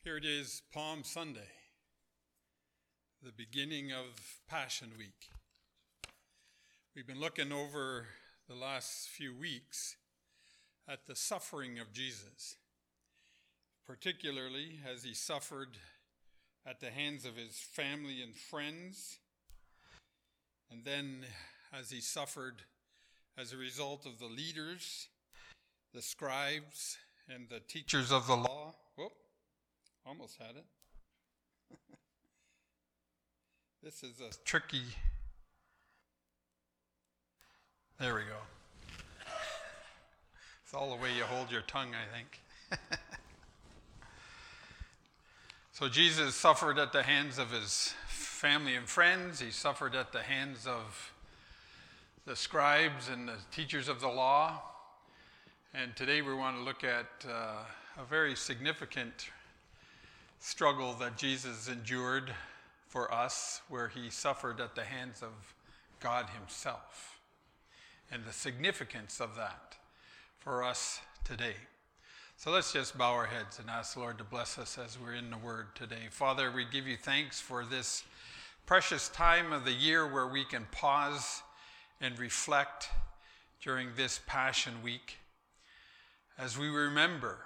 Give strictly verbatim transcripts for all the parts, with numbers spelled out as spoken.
Here it is, Palm Sunday, the beginning of Passion Week. We've been looking over the last few weeks at the suffering of Jesus, particularly as he suffered at the hands of his family and friends, and then as he suffered as a result of the leaders, the scribes, and the teachers of the law. Whoop. Almost had it. This is a tricky. There we go. It's all the way you hold your tongue, I think. So Jesus suffered at the hands of his family and friends. He suffered at the hands of the scribes and the teachers of the law. And today we want to look at uh, a very significant struggle that Jesus endured for us, where he suffered at the hands of God himself, and the significance of that for us today. So let's just bow our heads and ask the Lord to bless us as we're in the Word today. Father, we give you thanks for this precious time of the year where we can pause and reflect during this Passion Week as we remember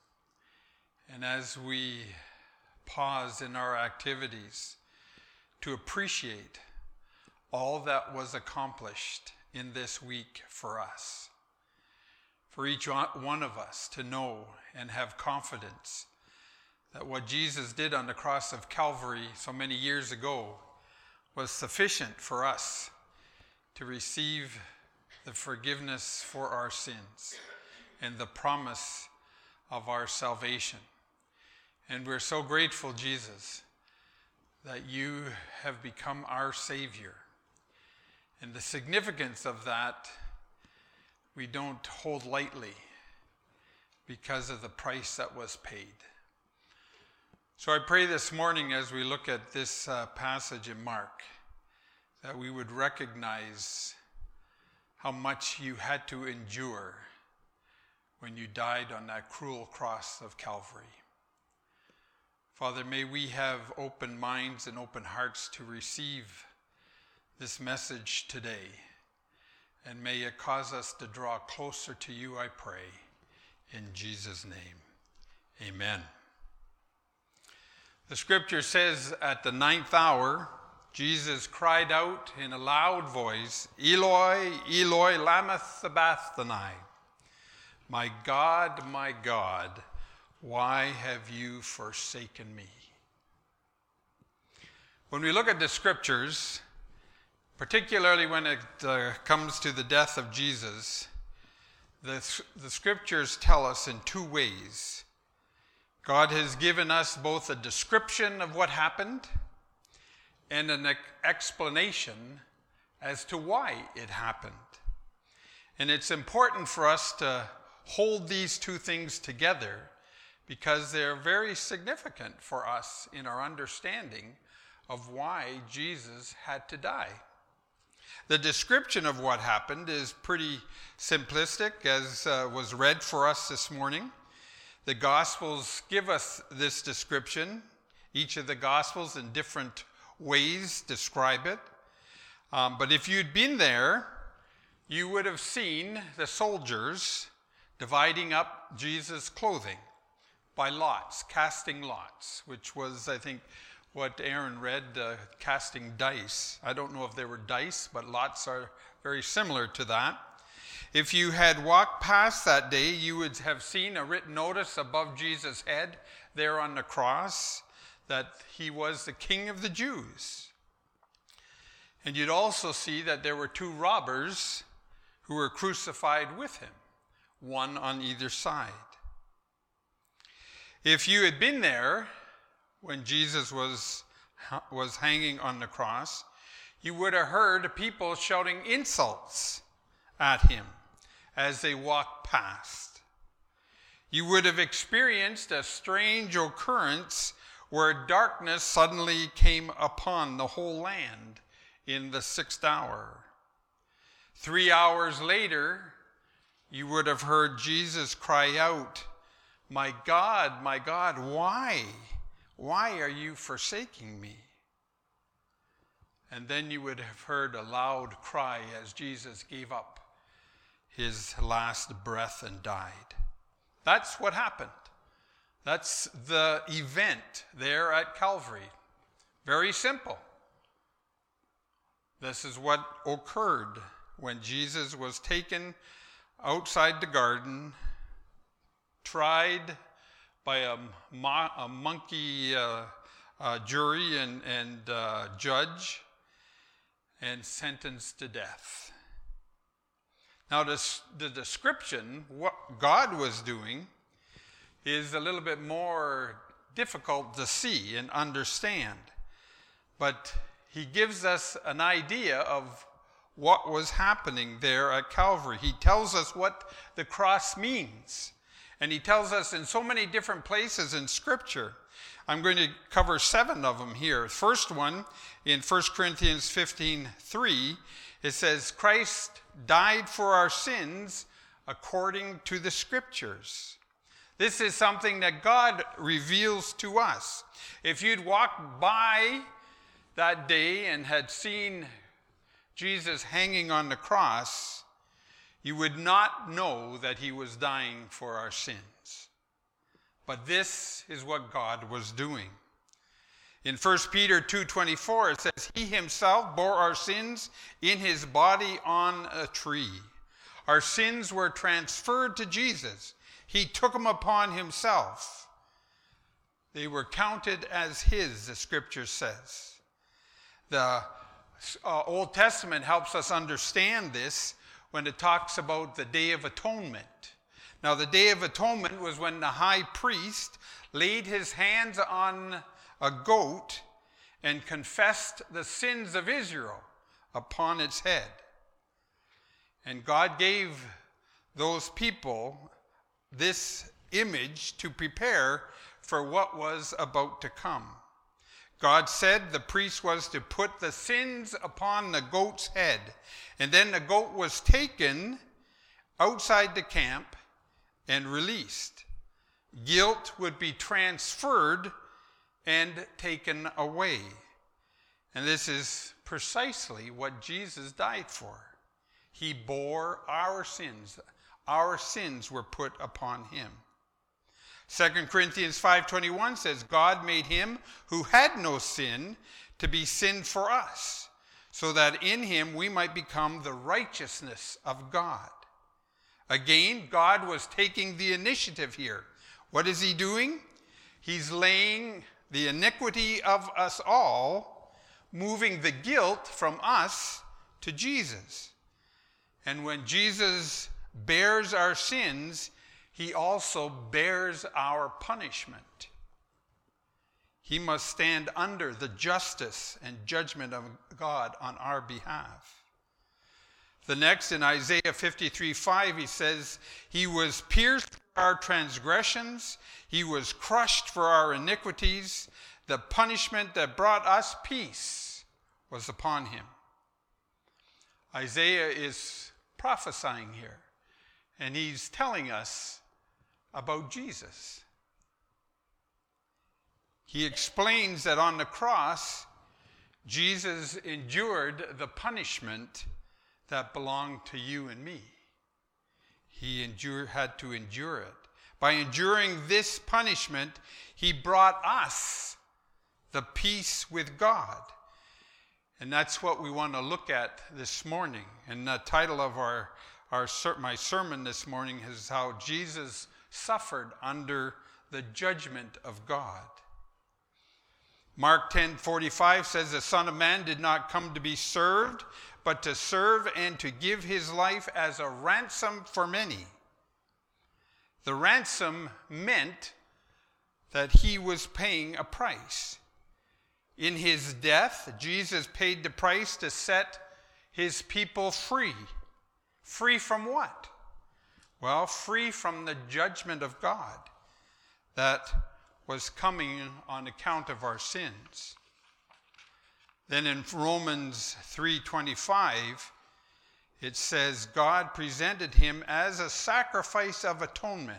and as we pause in our activities to appreciate all that was accomplished in this week for us. For each one of us to know and have confidence that what Jesus did on the cross of Calvary so many years ago was sufficient for us to receive the forgiveness for our sins and the promise of our salvation. And we're so grateful, Jesus, that you have become our Savior. And the significance of that we don't hold lightly because of the price that was paid. So I pray this morning as we look at this uh, passage in Mark that we would recognize how much you had to endure when you died on that cruel cross of Calvary. Father, may we have open minds and open hearts to receive this message today. And may it cause us to draw closer to you, I pray, in Jesus' name. Amen. The scripture says at the ninth hour, Jesus cried out in a loud voice, Eloi, Eloi, lama sabachthani. My God, my God, why have you forsaken me? When we look at the scriptures, particularly when it uh, comes to the death of Jesus, the, the scriptures tell us in two ways. God has given us both a description of what happened and an explanation as to why it happened. And it's important for us to hold these two things together because they're very significant for us in our understanding of why Jesus had to die. The description of what happened is pretty simplistic, as uh, was read for us this morning. The Gospels give us this description. Each of the Gospels in different ways describe it. Um, but if you'd been there, you would have seen the soldiers dividing up Jesus' clothing by lots, casting lots, which was, I think, what Aaron read, uh, casting dice. I don't know if they were dice, but lots are very similar to that. If you had walked past that day, you would have seen a written notice above Jesus' head there on the cross that he was the King of the Jews. And you'd also see that there were two robbers who were crucified with him, one on either side. If you had been there when Jesus was, was hanging on the cross, you would have heard people shouting insults at him as they walked past. You would have experienced a strange occurrence where darkness suddenly came upon the whole land in the sixth hour. Three hours later, you would have heard Jesus cry out, "My God, my God, why? Why are you forsaking me?" And then you would have heard a loud cry as Jesus gave up his last breath and died. That's what happened. That's the event there at Calvary. Very simple. This is what occurred when Jesus was taken outside the garden, tried by a, mo- a monkey uh, uh, jury and, and uh, judge, and sentenced to death. Now, this, the description, what God was doing, is a little bit more difficult to see and understand. But he gives us an idea of what was happening there at Calvary. He tells us what the cross means. And he tells us in so many different places in Scripture. I'm going to cover seven of them here. First one, in First Corinthians fifteen three, it says, "Christ died for our sins according to the Scriptures." This is something that God reveals to us. If you'd walked by that day and had seen Jesus hanging on the cross, you would not know that he was dying for our sins. But this is what God was doing. In First Peter two twenty-four, it says, "He himself bore our sins in his body on a tree." Our sins were transferred to Jesus. He took them upon himself. They were counted as his, the Scripture says. The uh, Old Testament helps us understand this when it talks about the Day of Atonement. Now, the Day of Atonement was when the high priest laid his hands on a goat and confessed the sins of Israel upon its head. And God gave those people this image to prepare for what was about to come. God said the priest was to put the sins upon the goat's head, and then the goat was taken outside the camp and released. Guilt would be transferred and taken away. And this is precisely what Jesus died for. He bore our sins. Our sins were put upon him. Second Corinthians five twenty-one says, "God made him who had no sin to be sin for us, so that in him we might become the righteousness of God." Again, God was taking the initiative here. What is he doing? He's laying the iniquity of us all, moving the guilt from us to Jesus. And when Jesus bears our sins, he also bears our punishment. He must stand under the justice and judgment of God on our behalf. The next, in Isaiah fifty-three five, he says, "He was pierced for our transgressions, he was crushed for our iniquities. The punishment that brought us peace was upon him." Isaiah is prophesying here, and he's telling us about Jesus. He explains that on the cross, Jesus endured the punishment that belonged to you and me. He endure, had to endure it. By enduring this punishment, he brought us the peace with God. And that's what we want to look at this morning. And the title of our, our my sermon this morning is how Jesus suffered under the judgment of God. Mark ten forty-five says, "The Son of Man did not come to be served, but to serve and to give his life as a ransom for many." The ransom meant that he was paying a price. In his death, Jesus paid the price to set his people free. Free from what? Well, free from the judgment of God that was coming on account of our sins. Then in Romans three twenty-five, it says, "God presented him as a sacrifice of atonement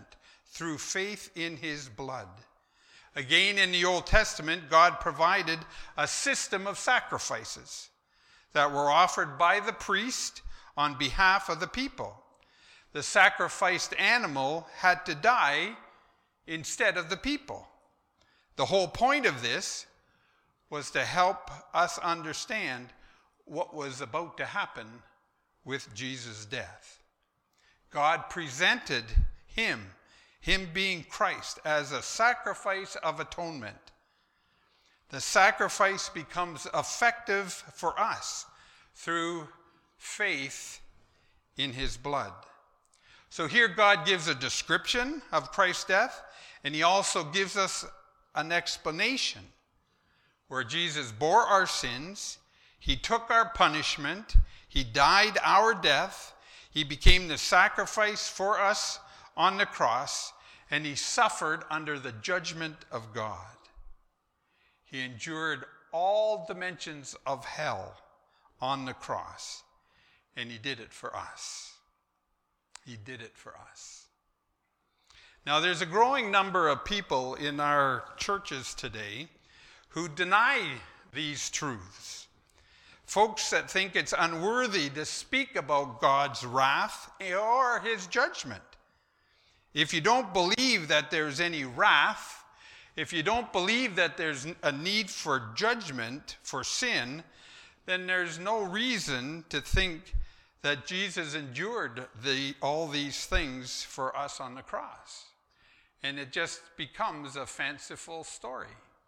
through faith in his blood. Again, in the Old Testament, God provided a system of sacrifices that were offered by the priest on behalf of the people. The sacrificed animal had to die instead of the people. The whole point of this was to help us understand what was about to happen with Jesus' death. God presented him, him being Christ, as a sacrifice of atonement. The sacrifice becomes effective for us through faith in his blood. So here God gives a description of Christ's death, and he also gives us an explanation where Jesus bore our sins, he took our punishment, he died our death, he became the sacrifice for us on the cross, and he suffered under the judgment of God. He endured all dimensions of hell on the cross, and he did it for us. He did it for us. Now, there's a growing number of people in our churches today who deny these truths. Folks that think it's unworthy to speak about God's wrath or his judgment. If you don't believe that there's any wrath, if you don't believe that there's a need for judgment for sin, then there's no reason to think that Jesus endured the, all these things for us on the cross. And it just becomes a fanciful story.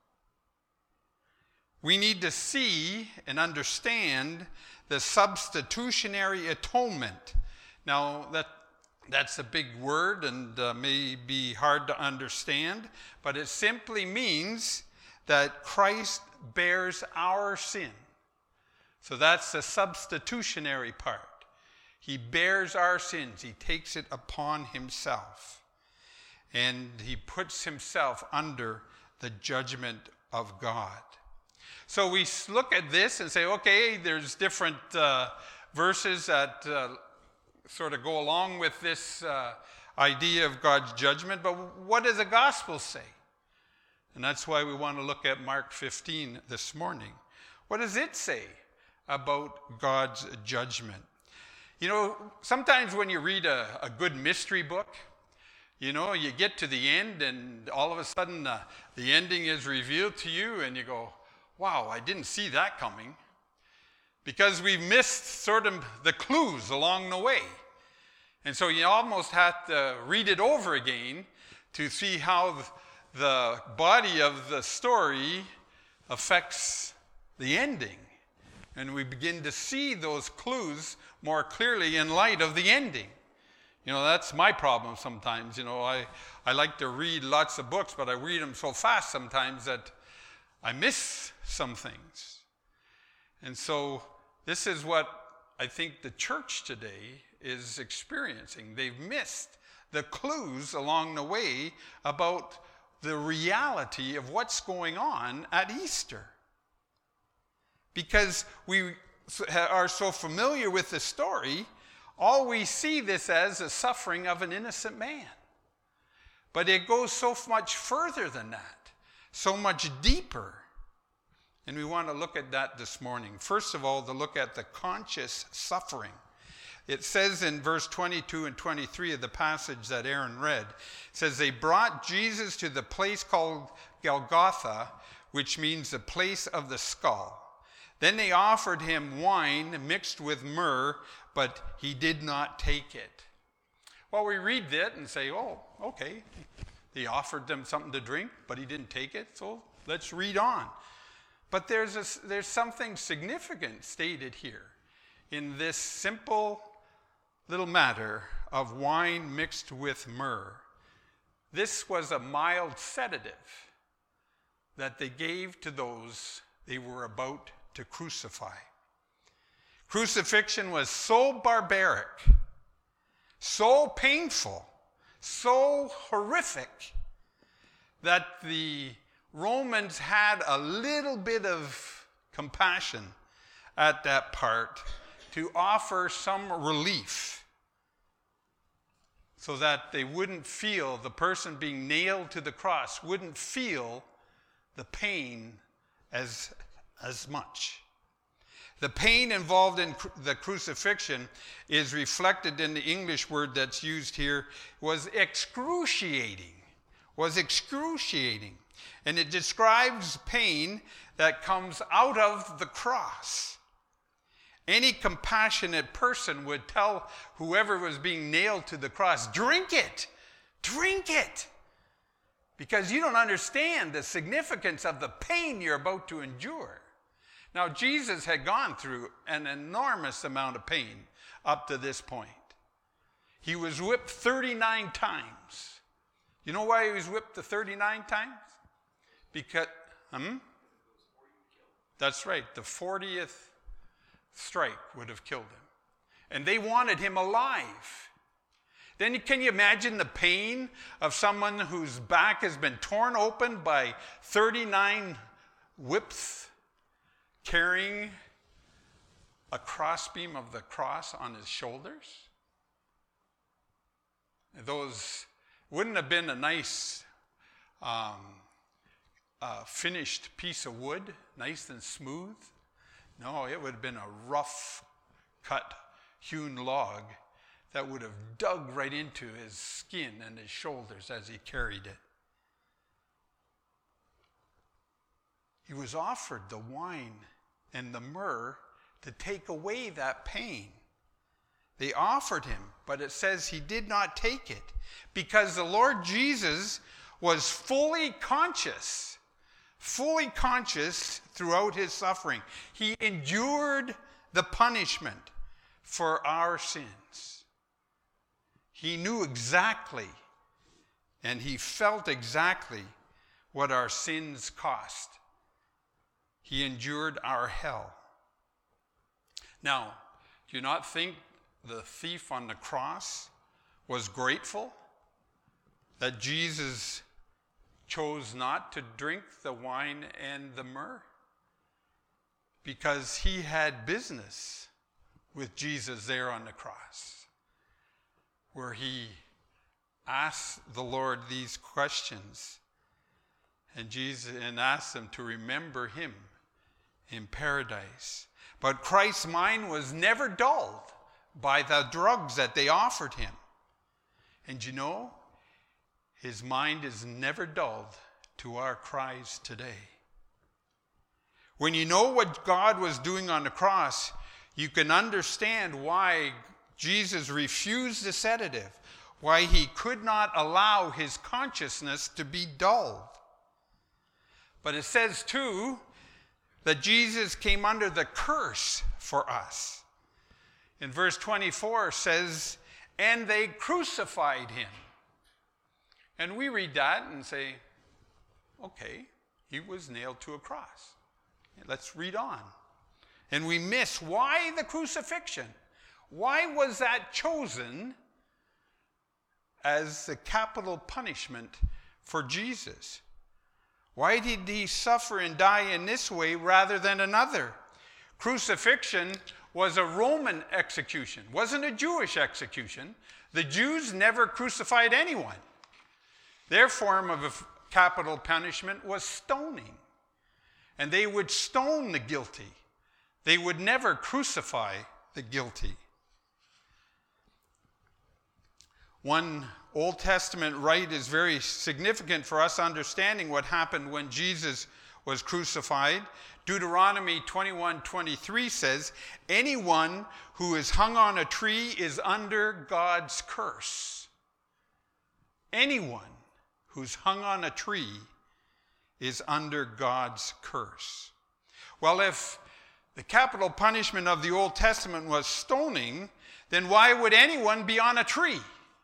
We need to see and understand the substitutionary atonement. Now, that that's a big word and uh, may be hard to understand, but it simply means that Christ bears our sin. So that's the substitutionary part. He bears our sins. He takes it upon himself. And he puts himself under the judgment of God. So we look at this and say, okay, there's different uh, verses that uh, sort of go along with this uh, idea of God's judgment, but what does the gospel say? And that's why we want to look at Mark fifteen this morning. What does it say about God's judgment? You know, sometimes when you read a, a good mystery book, you know, you get to the end and all of a sudden uh, the ending is revealed to you and you go, wow, I didn't see that coming. Because we've missed sort of the clues along the way. And so you almost have to read it over again to see how the body of the story affects the ending. And we begin to see those clues more clearly in light of the ending. You know, that's my problem sometimes. You know, I, I like to read lots of books, but I read them so fast sometimes that I miss some things. And so this is what I think the church today is experiencing. They've missed the clues along the way about the reality of what's going on at Easter. Because we are so familiar with the story, all we see this as the suffering of an innocent man. But it goes so much further than that, so much deeper. And we want to look at that this morning. First of all, to look at the conscious suffering. It says in verse twenty-two and twenty-three of the passage that Aaron read, it says, they brought Jesus to the place called Golgotha, which means the place of the skull. Then they offered him wine mixed with myrrh, but he did not take it. Well, we read that and say, oh, okay. They offered them something to drink, but he didn't take it, so let's read on. But there's, a, there's something significant stated here in this simple little matter of wine mixed with myrrh. This was a mild sedative that they gave to those they were about to crucify. Crucifixion was so barbaric, so painful, so horrific that the Romans had a little bit of compassion at that part to offer some relief. so that they wouldn't feel, the person being nailed to the cross wouldn't feel the pain as, as much. The pain involved in cru- the crucifixion is reflected in the English word that's used here, was excruciating, was excruciating. And it describes pain that comes out of the cross. Any compassionate person would tell whoever was being nailed to the cross, drink it, drink it, because you don't understand the significance of the pain you're about to endure. Now, Jesus had gone through an enormous amount of pain up to this point. He was whipped thirty-nine times. You know why he was whipped the thirty-nine times? Because, hmm? That's right, the fortieth strike would have killed him. And they wanted him alive. Then can you imagine the pain of someone whose back has been torn open by thirty-nine whips, carrying a crossbeam of the cross on his shoulders? Those wouldn't have been a nice um, uh, finished piece of wood, nice and smooth. No, it would have been a rough cut, hewn log that would have dug right into his skin and his shoulders as he carried it. He was offered the wine and the myrrh to take away that pain. They offered him, but it says he did not take it because the Lord Jesus was fully conscious, fully conscious throughout his suffering. He endured the punishment for our sins. He knew exactly and he felt exactly what our sins cost. He endured our hell. Now, do you not think the thief on the cross was grateful that Jesus chose not to drink the wine and the myrrh? Because he had business with Jesus there on the cross, where he asked the Lord these questions, and Jesus and asked him to remember him in paradise. But Christ's mind was never dulled by the drugs that they offered him. And you know, his mind is never dulled to our cries today. When you know what God was doing on the cross, you can understand why Jesus refused the sedative, why he could not allow his consciousness to be dulled. But it says too that Jesus came under the curse for us. In verse twenty-four says, and they crucified him. And we read that and say, okay, he was nailed to a cross. Let's read on. And we miss why the crucifixion? Why was that chosen as the capital punishment for Jesus? Why did he suffer and die in this way rather than another? Crucifixion was a Roman execution, wasn't a Jewish execution. The Jews never crucified anyone. Their form of capital punishment was stoning. And they would stone the guilty. They would never crucify the guilty. One Old Testament rite is very significant for us understanding what happened when Jesus was crucified. Deuteronomy twenty-one twenty-three says, anyone who is hung on a tree is under God's curse. Anyone who's hung on a tree is under God's curse. Well, if the capital punishment of the Old Testament was stoning, then why would anyone be on a tree?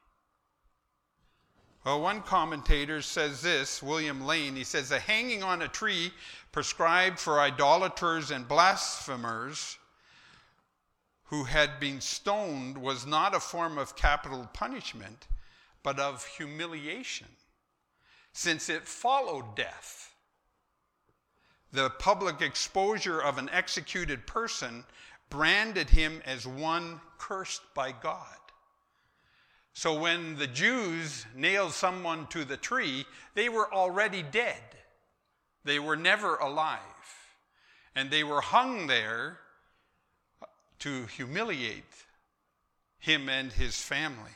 Well, one commentator says this, William Lane, he says, the hanging on a tree prescribed for idolaters and blasphemers who had been stoned was not a form of capital punishment, but of humiliation, since it followed death. The public exposure of an executed person branded him as one cursed by God. So when the Jews nailed someone to the tree, they were already dead. They were never alive. And they were hung there to humiliate him and his family.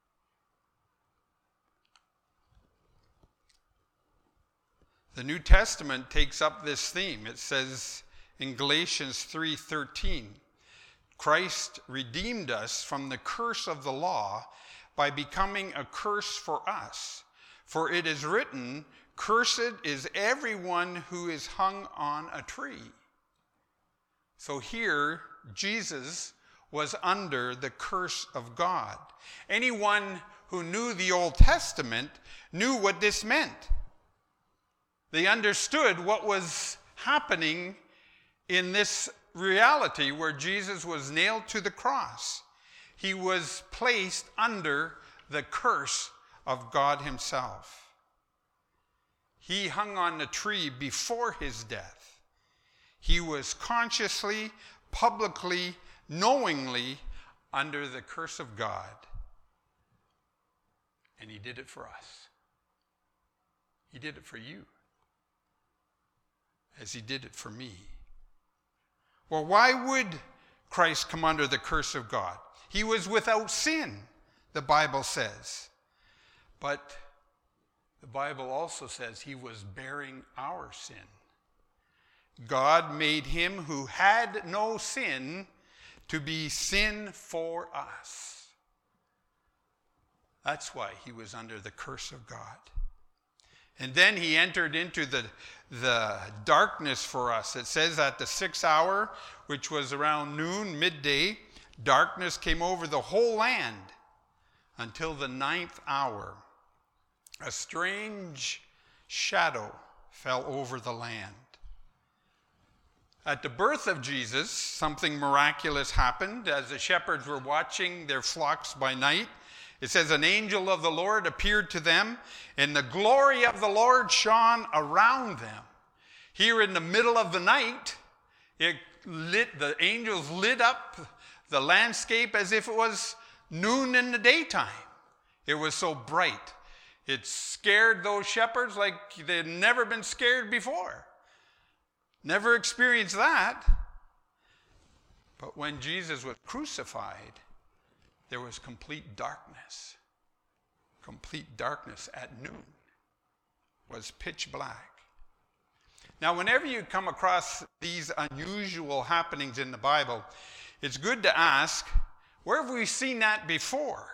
The New Testament takes up this theme. It says in Galatians three thirteen, Christ redeemed us from the curse of the law by becoming a curse for us. For it is written, cursed is everyone who is hung on a tree. So here, Jesus was under the curse of God. Anyone who knew the Old Testament knew what this meant. They understood what was happening in this reality where Jesus was nailed to the cross. He was placed under the curse of God himself. He hung on the tree before his death. He was consciously, publicly, knowingly under the curse of God. And he did it for us. He did it for you, as he did it for me. Well, why would Christ come under the curse of God? He was without sin, the Bible says. But the Bible also says he was bearing our sin. God made him who had no sin to be sin for us. That's why he was under the curse of God. And then he entered into the, the darkness for us. It says at the sixth hour, which was around noon, midday, darkness came over the whole land until the ninth hour. A strange shadow fell over the land. At the birth of Jesus, something miraculous happened. As the shepherds were watching their flocks by night, it says, an angel of the Lord appeared to them, and the glory of the Lord shone around them. Here in the middle of the night, it lit, the angels lit up the landscape as if it was noon in the daytime. It was so bright. It scared those shepherds like they had never been scared before. Never experienced that. But when Jesus was crucified, there was complete darkness. Complete darkness at noon. It was pitch black. Now, whenever you come across these unusual happenings in the Bible, it's good to ask, where have we seen that before?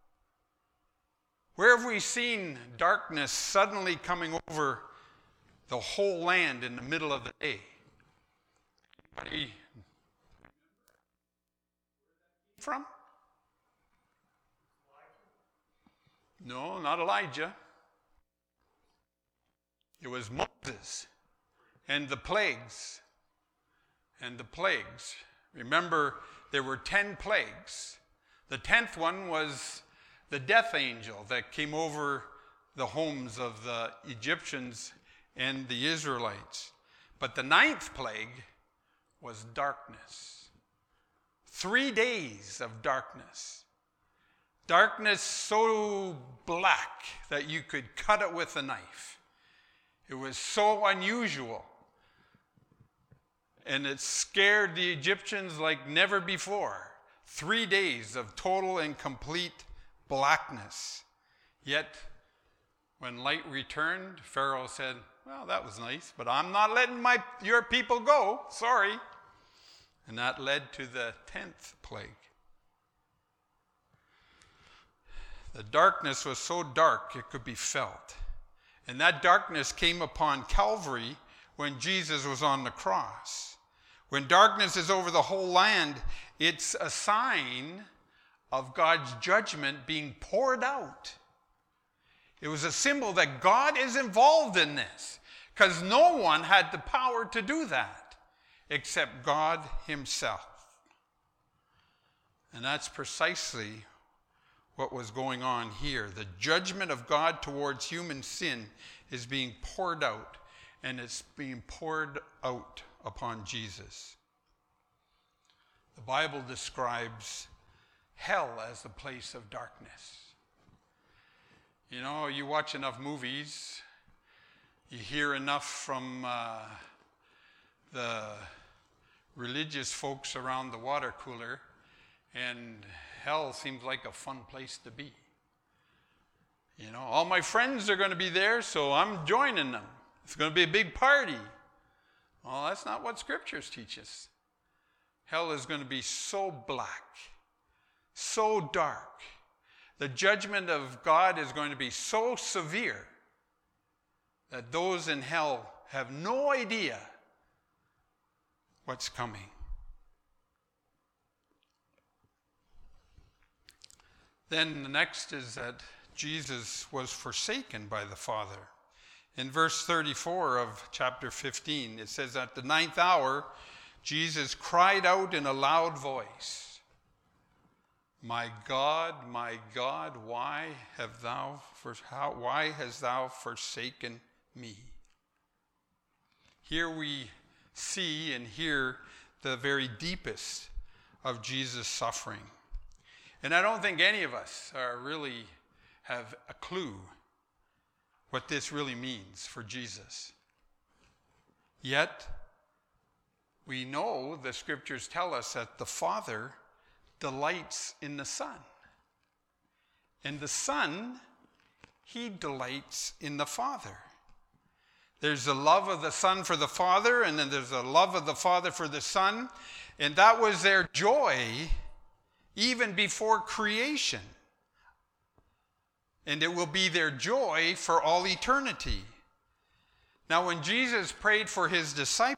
Where have we seen darkness suddenly coming over the whole land in the middle of the day? Anybody from? No, not Elijah. It was Moses and the plagues. And the plagues. Remember, there were ten plagues. The tenth one was the death angel that came over the homes of the Egyptians and the Israelites. But the ninth plague was darkness. Three days of darkness. Darkness so black that you could cut it with a knife. It was so unusual. And it scared the Egyptians like never before. Three days of total and complete blackness. Yet, when light returned, Pharaoh said, well, that was nice, but I'm not letting my your people go. Sorry. And that led to the tenth plague. The darkness was so dark it could be felt. And that darkness came upon Calvary when Jesus was on the cross. When darkness is over the whole land, it's a sign of God's judgment being poured out. It was a symbol that God is involved in this, because no one had the power to do that except God himself. And that's precisely what was going on here. The judgment of God towards human sin is being poured out, and it's being poured out upon Jesus. The Bible describes hell as the place of darkness. You know, you watch enough movies, you hear enough from uh, the religious folks around the water cooler, and hell seems like a fun place to be. You know, all my friends are going to be there, so I'm joining them. It's going to be a big party. Well, that's not what scriptures teach us. Hell is going to be so black, so dark. The judgment of God is going to be so severe that those in hell have no idea what's coming. Then the next is that Jesus was forsaken by the Father. In verse thirty-four of chapter fifteen, it says, at the ninth hour, Jesus cried out in a loud voice, my God, my God, why have thou, for, how, why hast thou forsaken me? Here we see and hear the very deepest of Jesus' suffering. And I don't think any of us are really have a clue what this really means for Jesus. Yet, we know the scriptures tell us that the Father delights in the Son. And the Son, he delights in the Father. There's the love of the Son for the Father, and then there's the love of the Father for the Son. And that was their joy even before creation. And it will be their joy for all eternity. Now, when Jesus prayed for his disciples,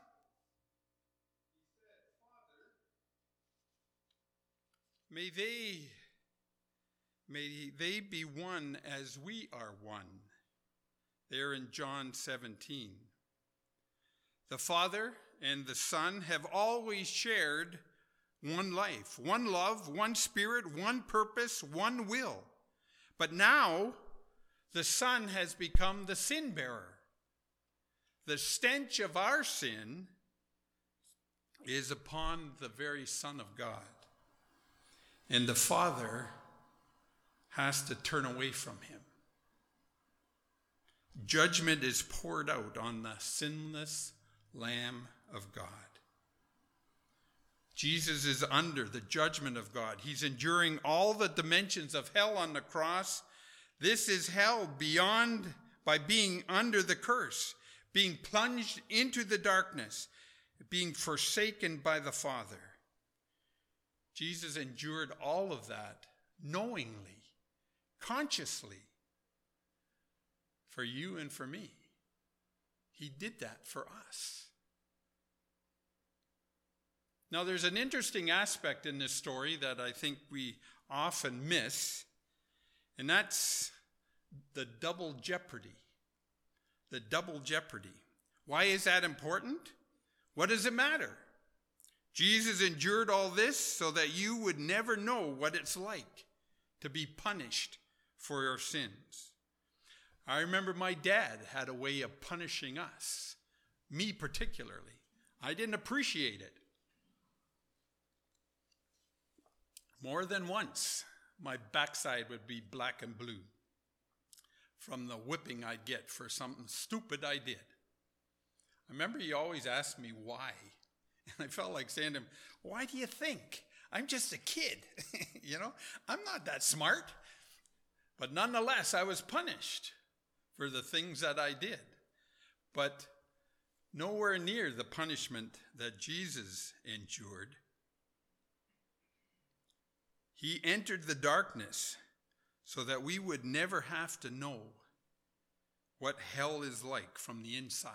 May they, may they be one as we are one. There in John seventeen. The Father and the Son have always shared one life, one love, one spirit, one purpose, one will. But now the Son has become the sin bearer. The stench of our sin is upon the very Son of God. And the Father has to turn away from him. Judgment is poured out on the sinless Lamb of God. Jesus is under the judgment of God. He's enduring all the dimensions of hell on the cross. This is hell beyond by being under the curse, being plunged into the darkness, being forsaken by the Father. Jesus endured all of that knowingly, consciously, for you and for me. He did that for us. Now, there's an interesting aspect in this story that I think we often miss, and that's the double jeopardy. The double jeopardy. Why is that important? What does it matter? Jesus endured all this so that you would never know what it's like to be punished for your sins. I remember my dad had a way of punishing us, me particularly. I didn't appreciate it. More than once, my backside would be black and blue from the whipping I'd get for something stupid I did. I remember he always asked me why. And I felt like saying to him, why do you think? I'm just a kid. You know, I'm not that smart. But nonetheless, I was punished for the things that I did. But nowhere near the punishment that Jesus endured. He entered the darkness so that we would never have to know what hell is like from the inside.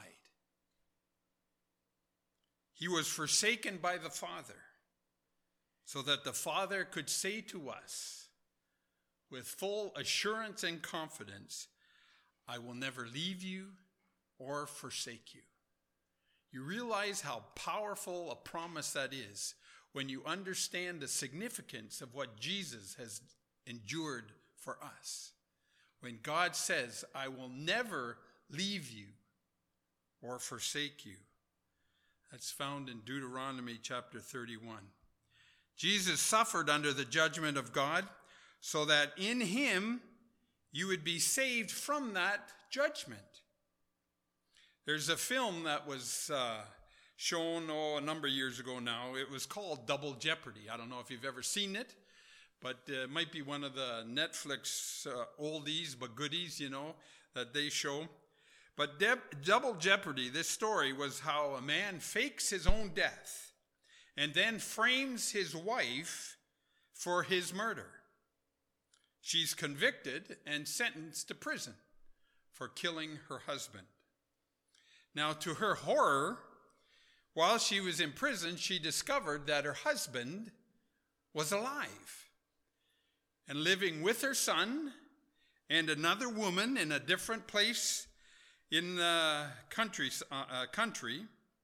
He was forsaken by the Father so that the Father could say to us with full assurance and confidence, I will never leave you or forsake you. You realize how powerful a promise that is when you understand the significance of what Jesus has endured for us. When God says, I will never leave you or forsake you. That's found in Deuteronomy chapter thirty-one. Jesus suffered under the judgment of God so that in him you would be saved from that judgment. There's a film that was uh, shown oh, a number of years ago now. It was called Double Jeopardy. I don't know if you've ever seen it, but uh, it might be one of the Netflix uh, oldies but goodies, you know, that they show. But De- Double Jeopardy, this story was how a man fakes his own death and then frames his wife for his murder. She's convicted and sentenced to prison for killing her husband. Now, to her horror, while she was in prison, she discovered that her husband was alive and living with her son and another woman in a different place in the country, uh, country.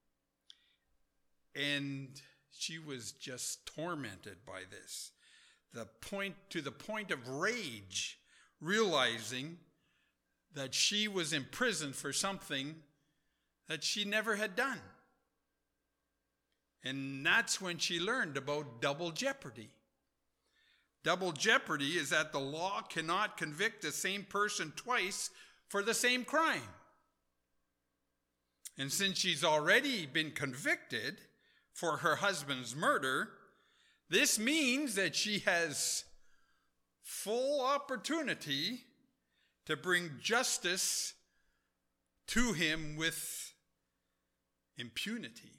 And she was just tormented by this. The point to the point of rage, realizing that she was in prison for something that she never had done. And that's when she learned about double jeopardy. Double jeopardy is that the law cannot convict the same person twice for the same crime. And since she's already been convicted for her husband's murder, this means that she has full opportunity to bring justice to him with impunity.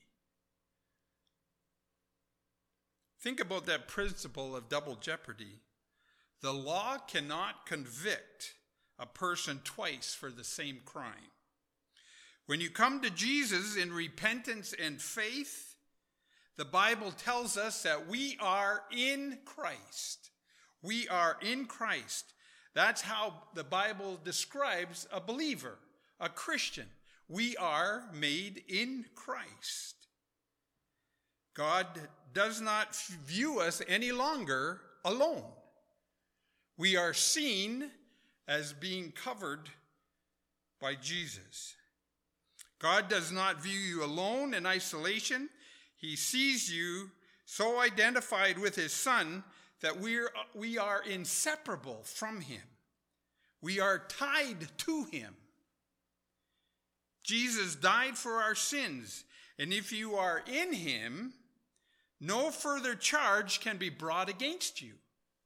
Think about that principle of double jeopardy. The law cannot convict a person twice for the same crime. When you come to Jesus in repentance and faith, the Bible tells us that we are in Christ. We are in Christ. That's how the Bible describes a believer, a Christian. We are made in Christ. God does not view us any longer alone. We are seen as being covered by Jesus. God does not view you alone in isolation. He sees you so identified with his Son that we're, we are inseparable from him. We are tied to him. Jesus died for our sins, and if you are in him, no further charge can be brought against you.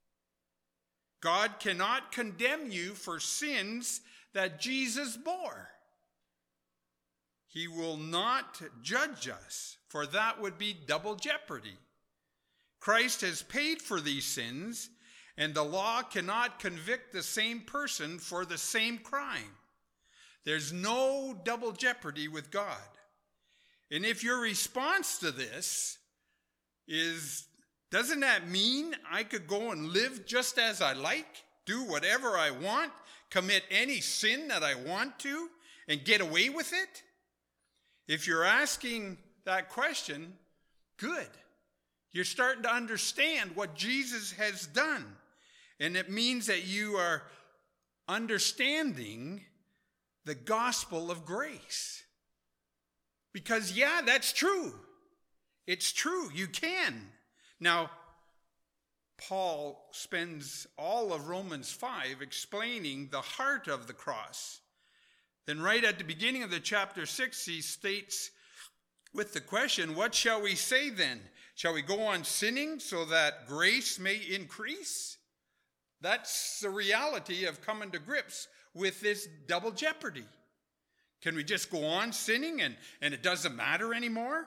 God cannot condemn you for sins that Jesus bore. He will not judge us, for that would be double jeopardy. Christ has paid for these sins, and the law cannot convict the same person for the same crime. There's no double jeopardy with God. And if your response to this is, doesn't that mean I could go and live just as I like, do whatever I want, commit any sin that I want to, and get away with it? If you're asking that question, good. You're starting to understand what Jesus has done. And it means that you are understanding the gospel of grace. Because, yeah, that's true. It's true. You can. Now, Paul spends all of Romans five explaining the heart of the cross. Then right at the beginning of the chapter six, he states with the question, what shall we say then? Shall we go on sinning so that grace may increase? That's the reality of coming to grips with this double jeopardy. Can we just go on sinning and, and it doesn't matter anymore?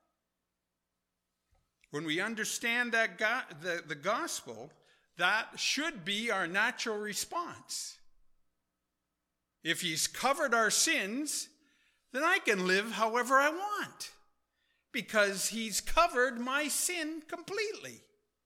When we understand that go- the, the gospel, that should be our natural response. If he's covered our sins, then I can live however I want, because he's covered my sin completely.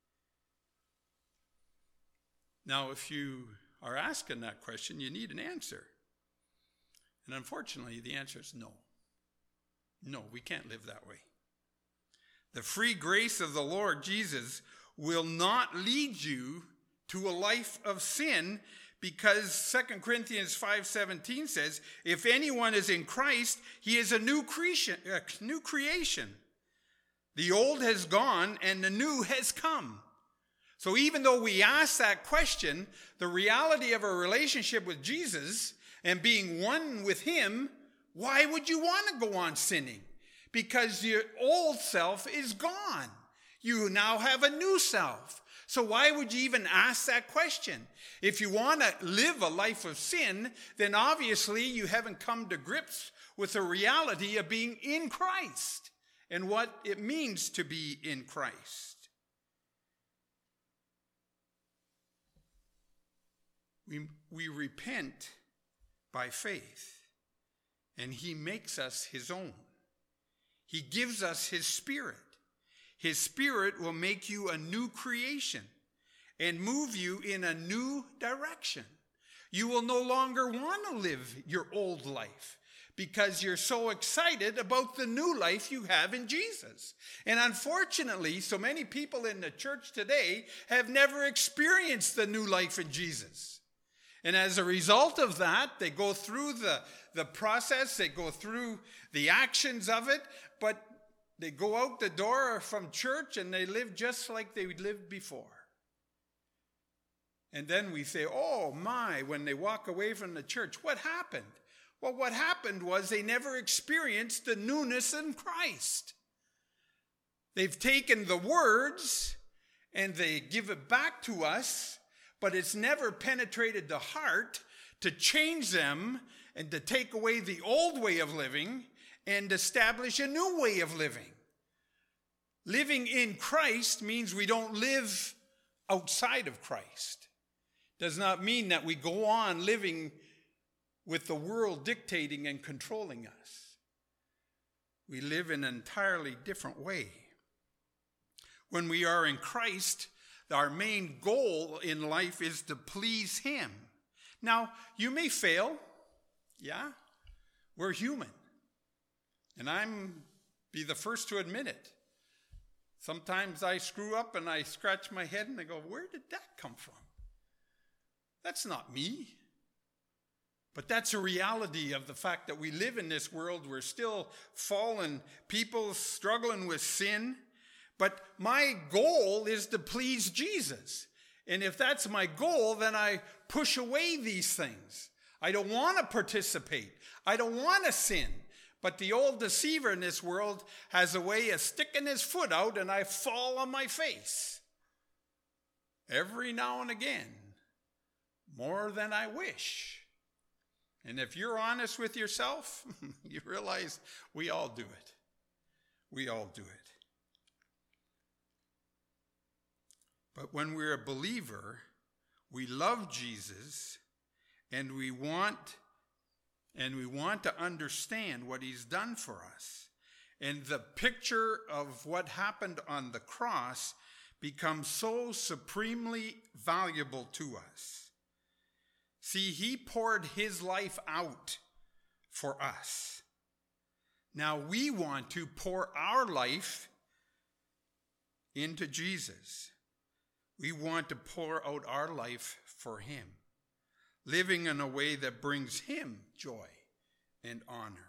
Now, if you are asking that question, you need an answer. And unfortunately, the answer is no. No, we can't live that way. The free grace of the Lord Jesus will not lead you to a life of sin, because Second Corinthians five seventeen says, if anyone is in Christ, he is a new creation, a new creation. The old has gone and the new has come. So even though we ask that question, the reality of a relationship with Jesus and being one with him, why would you want to go on sinning? Because your old self is gone. You now have a new self. So why would you even ask that question? If you want to live a life of sin, then obviously you haven't come to grips with the reality of being in Christ and what it means to be in Christ. We, we repent by faith, and he makes us his own. He gives us his Spirit. His Spirit will make you a new creation and move you in a new direction. You will no longer want to live your old life because you're so excited about the new life you have in Jesus. And unfortunately, so many people in the church today have never experienced the new life in Jesus. And as a result of that, they go through the, the process, they go through the actions of it, but they go out the door from church and they live just like they lived before. And then we say, oh my, when they walk away from the church, what happened? Well, what happened was they never experienced the newness in Christ. They've taken the words and they give it back to us, but it's never penetrated the heart to change them and to take away the old way of living and establish a new way of living. Living in Christ means we don't live outside of Christ. Does not mean that we go on living with the world dictating and controlling us. We live in an entirely different way. When we are in Christ, our main goal in life is to please him. Now, you may fail. Yeah, we're human. And I'm be the first to admit it. Sometimes I screw up and I scratch my head and I go, where did that come from? That's not me. But that's a reality of the fact that we live in this world. We're still fallen people struggling with sin. But my goal is to please Jesus. And if that's my goal, then I push away these things. I don't want to participate. I don't want to sin. But the old deceiver in this world has a way of sticking his foot out and I fall on my face. Every now and again. More than I wish. And if you're honest with yourself, you realize we all do it. We all do it. But when we're a believer, we love Jesus and we want and we want to understand what he's done for us. And the picture of what happened on the cross becomes so supremely valuable to us. See, he poured his life out for us. Now we want to pour our life into Jesus. We want to pour out our life for him, living in a way that brings him joy and honor,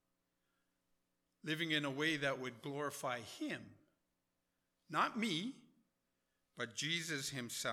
living in a way that would glorify him, not me, but Jesus himself.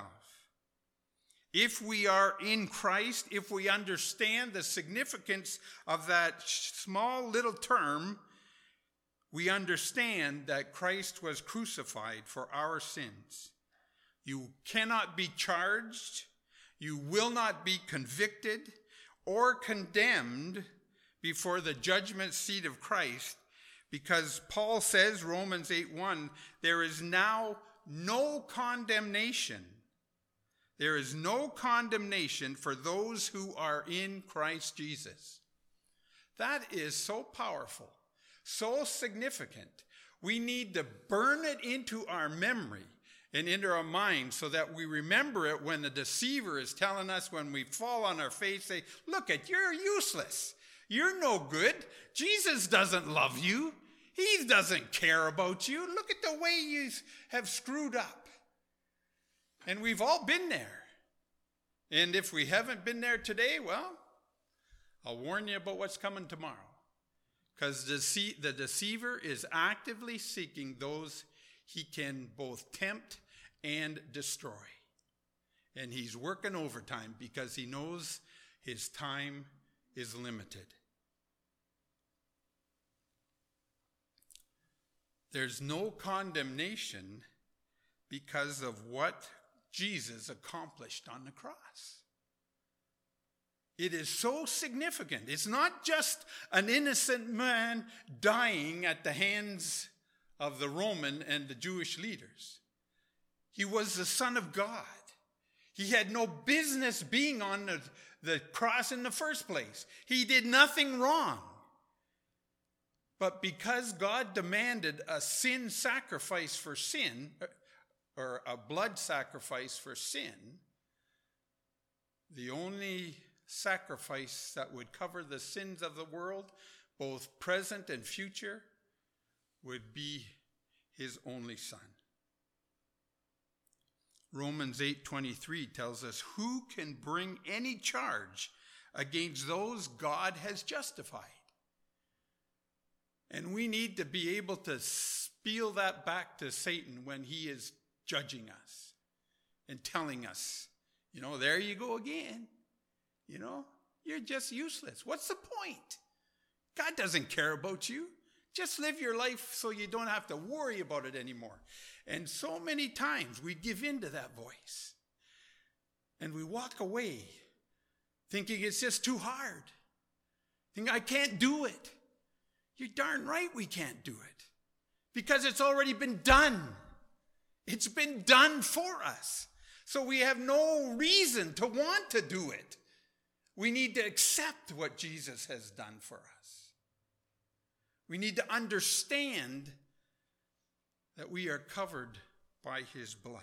If we are in Christ, if we understand the significance of that small little term, we understand that Christ was crucified for our sins. You cannot be charged, you will not be convicted or condemned before the judgment seat of Christ, because Paul says, Romans eight one, there is now no condemnation. There is no condemnation for those who are in Christ Jesus. That is so powerful, so significant. We need to burn it into our memory and into our mind so that we remember it when the deceiver is telling us, when we fall on our face, say, look at, you're useless. You're no good. Jesus doesn't love you. He doesn't care about you. Look at the way you have screwed up. And we've all been there. And if we haven't been there today, well, I'll warn you about what's coming tomorrow. Because the deceiver is actively seeking those he can both tempt and destroy. And he's working overtime because he knows his time is limited. There's no condemnation because of what Jesus accomplished on the cross. It is so significant. It's not just an innocent man dying at the hands of the Roman and the Jewish leaders. He was the Son of God. He had no business being on the, the cross in the first place. He did nothing wrong. But because God demanded a sin sacrifice for sin, or a blood sacrifice for sin, the only sacrifice that would cover the sins of the world, both present and future, would be his only Son. Romans eight twenty-three tells us, who can bring any charge against those God has justified? And we need to be able to spiel that back to Satan when he is judging us and telling us, you know, there you go again. You know, you're just useless. What's the point? God doesn't care about you. Just live your life so you don't have to worry about it anymore. And so many times we give in to that voice. And we walk away thinking it's just too hard. Thinking I can't do it. You're darn right we can't do it. Because it's already been done. It's been done for us. So we have no reason to want to do it. We need to accept what Jesus has done for us. We need to understand that we are covered by his blood.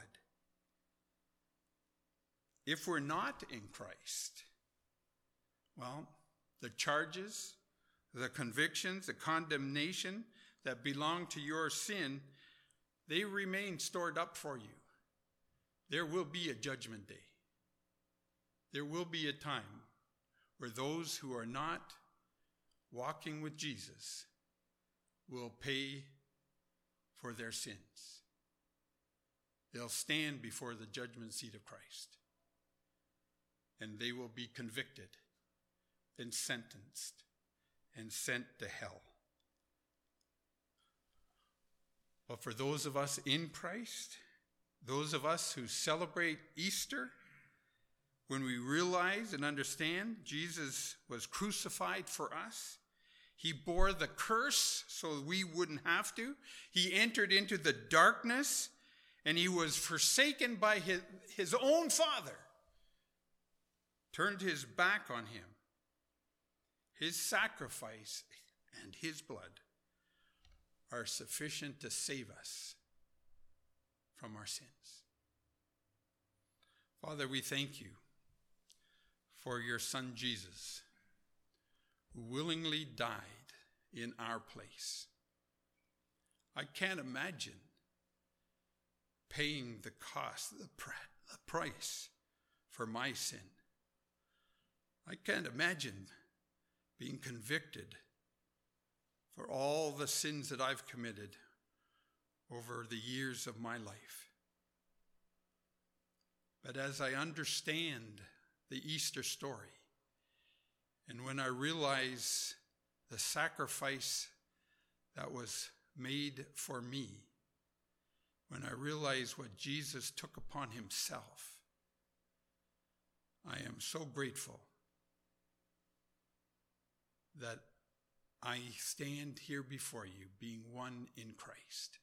If we're not in Christ, well, the charges, the convictions, the condemnation that belong to your sin, they remain stored up for you. There will be a judgment day. There will be a time where those who are not walking with Jesus will pay for their sins. They'll stand before the judgment seat of Christ, and they will be convicted and sentenced and sent to hell. But for those of us in Christ, those of us who celebrate Easter, when we realize and understand Jesus was crucified for us, he bore the curse so we wouldn't have to. He entered into the darkness, and he was forsaken by his, his own Father, turned his back on him. His sacrifice and his blood are sufficient to save us from our sins. Father, we thank you for your Son Jesus, who willingly died in our place. I can't imagine paying the cost, the price for my sin. I can't imagine being convicted for all the sins that I've committed over the years of my life. But as I understand the Easter story, and when I realize the sacrifice that was made for me, when I realize what Jesus took upon himself, I am so grateful that I stand here before you being one in Christ.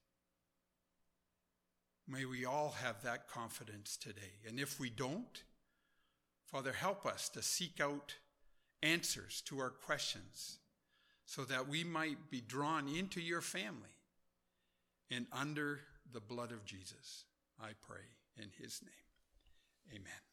May we all have that confidence today. And if we don't, Father, help us to seek out answers to our questions so that we might be drawn into your family and under the blood of Jesus. I pray in his name. Amen.